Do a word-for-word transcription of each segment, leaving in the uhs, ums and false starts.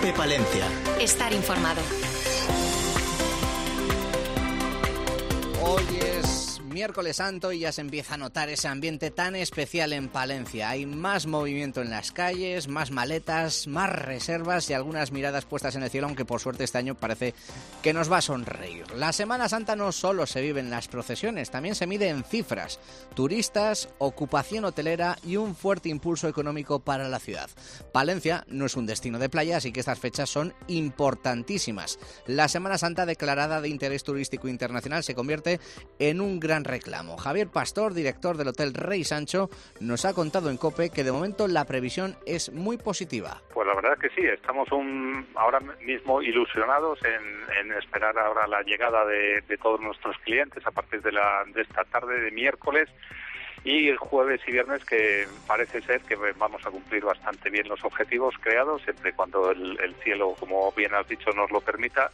COPE Palencia. Estar informado. Hoy es miércoles santo y ya se empieza a notar ese ambiente tan especial en Palencia. Hay más movimiento en las calles, más maletas, más reservas y algunas miradas puestas en el cielo, aunque por suerte este año parece que nos va a sonreír. La Semana Santa no solo se vive en las procesiones, también se mide en cifras, turistas, ocupación hotelera y un fuerte impulso económico para la ciudad. Palencia no es un destino de playa, así que estas fechas son importantísimas. La Semana Santa, declarada de interés turístico internacional, se convierte en un gran reclamo. Javier Pastor, director del Hotel Rey Sancho, nos ha contado en COPE que de momento la previsión es muy positiva. Pues la verdad es que sí, estamos un, ahora mismo ilusionados en, en esperar ahora la llegada de, de todos nuestros clientes a partir de, la, de esta tarde de miércoles y el jueves y viernes, que parece ser que vamos a cumplir bastante bien los objetivos creados, siempre y cuando el, el cielo, como bien has dicho, nos lo permita,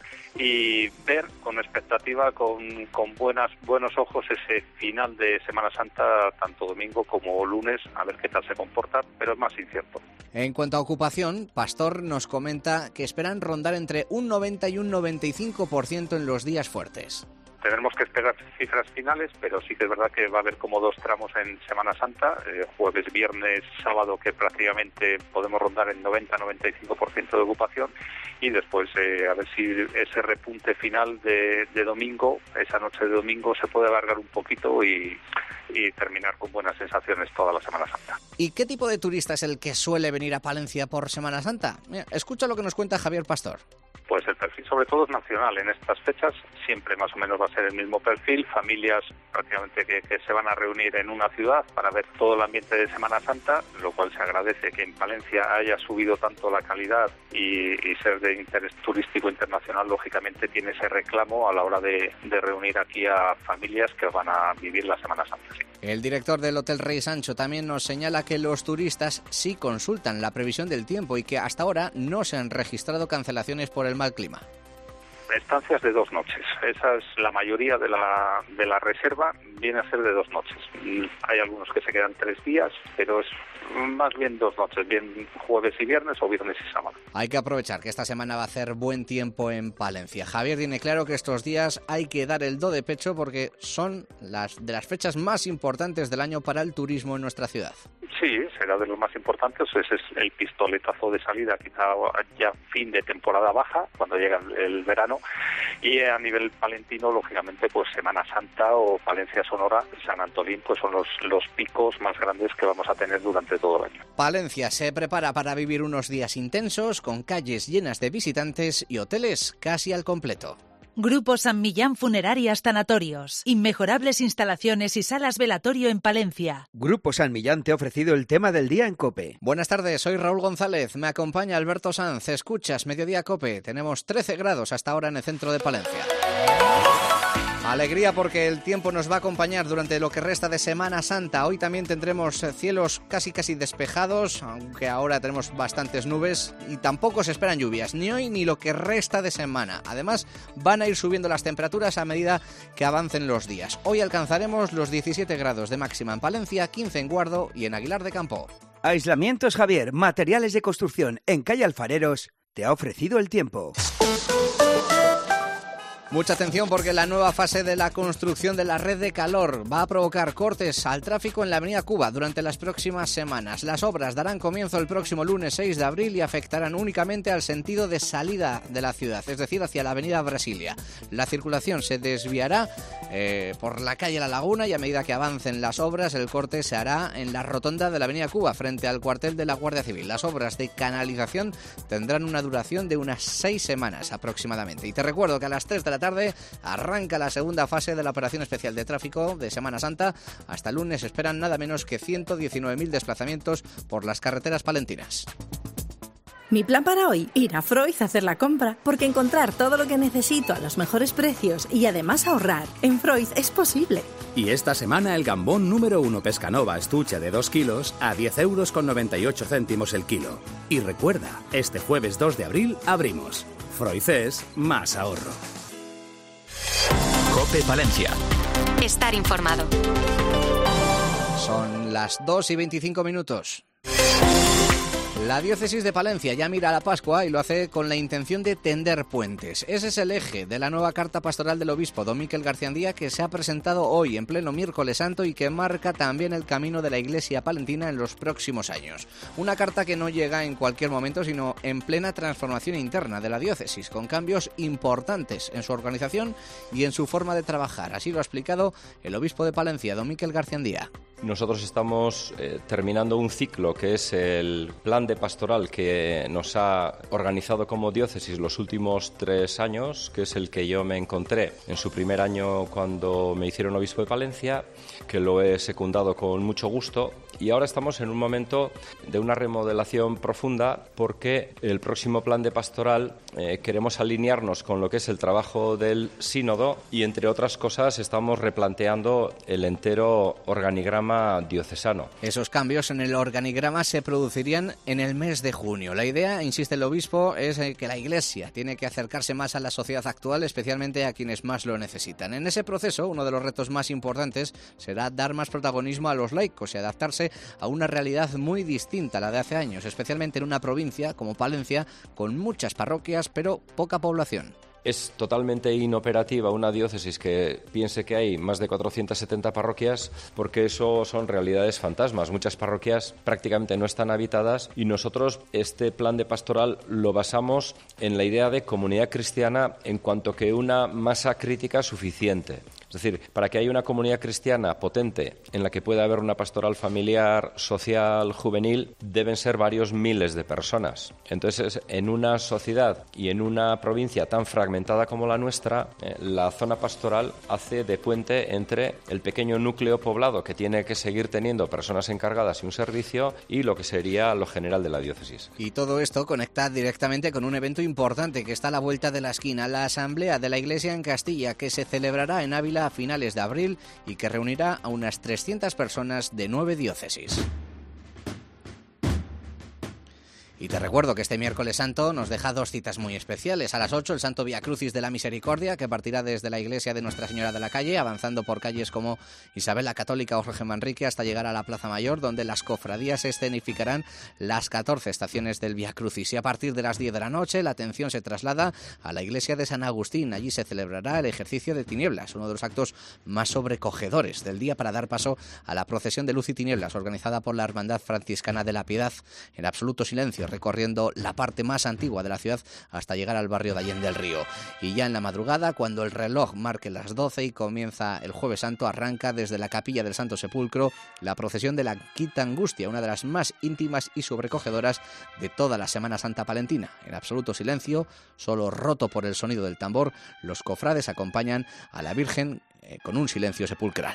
y ver con expectativa, con, con buenas buenos ojos ese final de Semana Santa, tanto domingo como lunes, a ver qué tal se comporta, pero es más incierto. En cuanto a ocupación, Pastor nos comenta que esperan rondar entre un noventa y un noventa y cinco por ciento en los días fuertes. Tenemos que esperar cifras finales, pero sí que es verdad que va a haber como dos tramos en Semana Santa, eh, jueves, viernes, sábado, que prácticamente podemos rondar el noventa a noventa y cinco por ciento de ocupación, y después eh, a ver si ese repunte final de, de domingo, esa noche de domingo, se puede alargar un poquito y, y terminar con buenas sensaciones toda la Semana Santa. ¿Y qué tipo de turista es el que suele venir a Palencia por Semana Santa? Mira, escucha lo que nos cuenta Javier Pastor. Pues el perfil sobre todo es nacional. En estas fechas siempre más o menos va a ser el mismo perfil, familias prácticamente que, que se van a reunir en una ciudad para ver todo el ambiente de Semana Santa, lo cual se agradece que en Palencia haya subido tanto la calidad y, y ser de interés turístico internacional, lógicamente tiene ese reclamo a la hora de, de reunir aquí a familias que van a vivir la Semana Santa. Sí. El director del Hotel Rey Sancho también nos señala que los turistas sí consultan la previsión del tiempo y que hasta ahora no se han registrado cancelaciones por el mal clima. Estancias de dos noches. Esa es la mayoría de la de la reserva, viene a ser de dos noches. Hay algunos que se quedan tres días, pero es más bien dos noches, bien jueves y viernes o viernes y sábado. Hay que aprovechar que esta semana va a hacer buen tiempo en Palencia. Javier tiene claro que estos días hay que dar el do de pecho porque son las de las fechas más importantes del año para el turismo en nuestra ciudad. Sí, será de los más importantes. Ese es el pistoletazo de salida, quizá ya fin de temporada baja, cuando llega el verano. Y a nivel palentino, lógicamente, pues Semana Santa o Palencia Sonora, San Antolín, pues son los, los picos más grandes que vamos a tener durante todo el año. Palencia se prepara para vivir unos días intensos, con calles llenas de visitantes y hoteles casi al completo. Grupo San Millán Funerarias Tanatorios. Inmejorables instalaciones y salas velatorio en Palencia. Grupo San Millán te ha ofrecido el tema del día en COPE. Buenas tardes, soy Raúl González. Me acompaña Alberto Sanz. Escuchas Mediodía COPE. Tenemos trece grados hasta ahora en el centro de Palencia. Alegría porque el tiempo nos va a acompañar durante lo que resta de Semana Santa. Hoy también tendremos cielos casi casi despejados, aunque ahora tenemos bastantes nubes y tampoco se esperan lluvias, ni hoy ni lo que resta de semana. Además, van a ir subiendo las temperaturas a medida que avancen los días. Hoy alcanzaremos los diecisiete grados de máxima en Palencia, quince en Guardo y en Aguilar de Campo. Aislamientos Javier, materiales de construcción en calle Alfareros, te ha ofrecido el tiempo. Mucha atención porque la nueva fase de la construcción de la red de calor va a provocar cortes al tráfico en la avenida Cuba durante las próximas semanas. Las obras darán comienzo el próximo lunes seis de abril y afectarán únicamente al sentido de salida de la ciudad, es decir, hacia la avenida Brasilia. La circulación se desviará eh, por la calle La Laguna y a medida que avancen las obras, el corte se hará en la rotonda de la avenida Cuba, frente al cuartel de la Guardia Civil. Las obras de canalización tendrán una duración de unas seis semanas aproximadamente. Y te recuerdo que a las tres de la tarde arranca la segunda fase de la operación especial de tráfico de Semana Santa. Hasta el lunes esperan nada menos que ciento diecinueve mil desplazamientos por las carreteras palentinas. Mi plan para hoy, ir a Freud a hacer la compra, porque encontrar todo lo que necesito a los mejores precios y además ahorrar en Freud es posible. Y esta semana el gambón número uno Pescanova estuche de dos kilos a diez euros con noventa y ocho céntimos el kilo. Y recuerda, este jueves dos de abril abrimos. Freud es más ahorro. COPE Palencia. Estar informado. Son las dos y veinticinco minutos. La diócesis de Palencia ya mira a la Pascua y lo hace con la intención de tender puentes. Ese es el eje de la nueva carta pastoral del obispo don Miquel Garciandía, que se ha presentado hoy en pleno Miércoles Santo y que marca también el camino de la Iglesia palentina en los próximos años. Una carta que no llega en cualquier momento, sino en plena transformación interna de la diócesis, con cambios importantes en su organización y en su forma de trabajar. Así lo ha explicado el obispo de Palencia, don Miquel Garciandía. Nosotros estamos eh, terminando un ciclo que es el plan de pastoral que nos ha organizado como diócesis los últimos tres años, que es el que yo me encontré en su primer año cuando me hicieron obispo de Palencia, que lo he secundado con mucho gusto, y ahora estamos en un momento de una remodelación profunda porque el próximo plan de pastoral eh, queremos alinearnos con lo que es el trabajo del sínodo y, entre otras cosas, estamos replanteando el entero organigrama diocesano. Esos cambios en el organigrama se producirían en el mes de junio. La idea, insiste el obispo, es que la Iglesia tiene que acercarse más a la sociedad actual, especialmente a quienes más lo necesitan. En ese proceso, uno de los retos más importantes será dar más protagonismo a los laicos y adaptarse a una realidad muy distinta a la de hace años, especialmente en una provincia como Palencia, con muchas parroquias pero poca población. Es totalmente inoperativa una diócesis que piense que hay más de cuatrocientas setenta parroquias, porque eso son realidades fantasmas. Muchas parroquias prácticamente no están habitadas y nosotros este plan de pastoral lo basamos en la idea de comunidad cristiana en cuanto que una masa crítica suficiente. Es decir, para que haya una comunidad cristiana potente en la que pueda haber una pastoral familiar, social, juvenil, deben ser varios miles de personas. Entonces, en una sociedad y en una provincia tan fragmentada como la nuestra, eh, la zona pastoral hace de puente entre el pequeño núcleo poblado que tiene que seguir teniendo personas encargadas y un servicio y lo que sería lo general de la diócesis. Y todo esto conecta directamente con un evento importante que está a la vuelta de la esquina, la Asamblea de la Iglesia en Castilla, que se celebrará en Ávila a finales de abril y que reunirá a unas trescientas personas de nueve diócesis. Y te recuerdo que este miércoles santo nos deja dos citas muy especiales. A las ocho, el Santo Vía Crucis de la Misericordia, que partirá desde la iglesia de Nuestra Señora de la Calle, avanzando por calles como Isabel la Católica o Jorge Manrique hasta llegar a la Plaza Mayor, donde las cofradías escenificarán las catorce estaciones del Vía Crucis. Y a partir de las diez de la noche, la atención se traslada a la iglesia de San Agustín. Allí se celebrará el ejercicio de tinieblas, uno de los actos más sobrecogedores del día, para dar paso a la procesión de luz y tinieblas, organizada por la Hermandad Franciscana de la Piedad, en absoluto silencio, recorriendo la parte más antigua de la ciudad hasta llegar al barrio de Allende del Río. Y ya en la madrugada, cuando el reloj marque las doce y comienza el Jueves Santo, arranca desde la capilla del Santo Sepulcro la procesión de la Quinta Angustia, una de las más íntimas y sobrecogedoras de toda la Semana Santa palentina. En absoluto silencio, solo roto por el sonido del tambor, los cofrades acompañan a la Virgen eh, con un silencio sepulcral.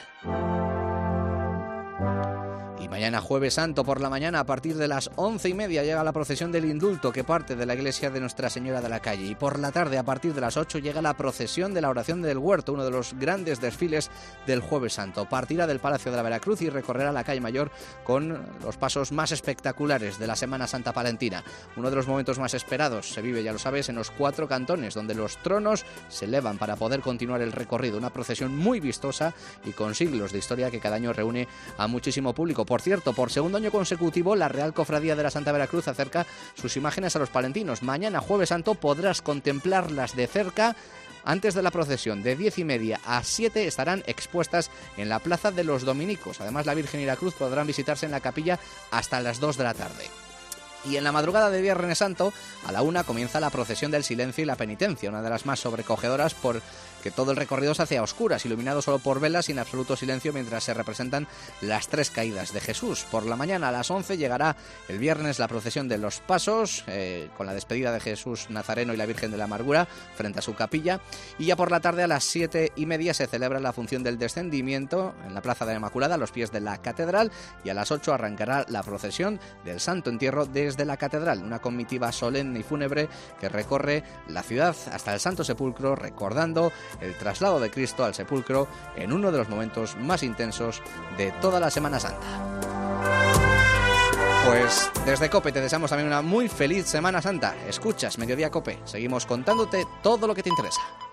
Y mañana Jueves Santo por la mañana, a partir de las once y media, llega la procesión del indulto que parte de la iglesia de Nuestra Señora de la Calle. Y por la tarde, a partir de las ocho, llega la procesión de la oración del huerto, uno de los grandes desfiles del Jueves Santo. Partirá del Palacio de la Veracruz y recorrerá la calle Mayor con los pasos más espectaculares de la Semana Santa palentina. Uno de los momentos más esperados se vive, ya lo sabes, en los cuatro cantones, donde los tronos se elevan para poder continuar el recorrido. Una procesión muy vistosa y con siglos de historia que cada año reúne a muchísimo público. Por cierto, por segundo año consecutivo, la Real Cofradía de la Santa Veracruz acerca sus imágenes a los palentinos. Mañana, Jueves Santo, podrás contemplarlas de cerca. Antes de la procesión, de diez y media a siete, estarán expuestas en la Plaza de los Dominicos. Además, la Virgen y la Cruz podrán visitarse en la capilla hasta las dos de la tarde. Y en la madrugada de Viernes Santo, a la una, comienza la procesión del silencio y la penitencia, una de las más sobrecogedoras porque todo el recorrido se hace a oscuras, iluminado solo por velas y en absoluto silencio, mientras se representan las tres caídas de Jesús. Por la mañana, a las once, llegará el viernes la procesión de los Pasos, eh, con la despedida de Jesús Nazareno y la Virgen de la Amargura frente a su capilla. Y ya por la tarde, a las siete y media, se celebra la función del descendimiento en la Plaza de la Inmaculada, a los pies de la Catedral, y a las ocho arrancará la procesión del Santo Entierro desde la Catedral, una comitiva solemne y fúnebre que recorre la ciudad hasta el Santo Sepulcro, recordando el traslado de Cristo al sepulcro en uno de los momentos más intensos de toda la Semana Santa. Pues desde COPE te deseamos también una muy feliz Semana Santa. Escuchas Mediodía COPE, seguimos contándote todo lo que te interesa.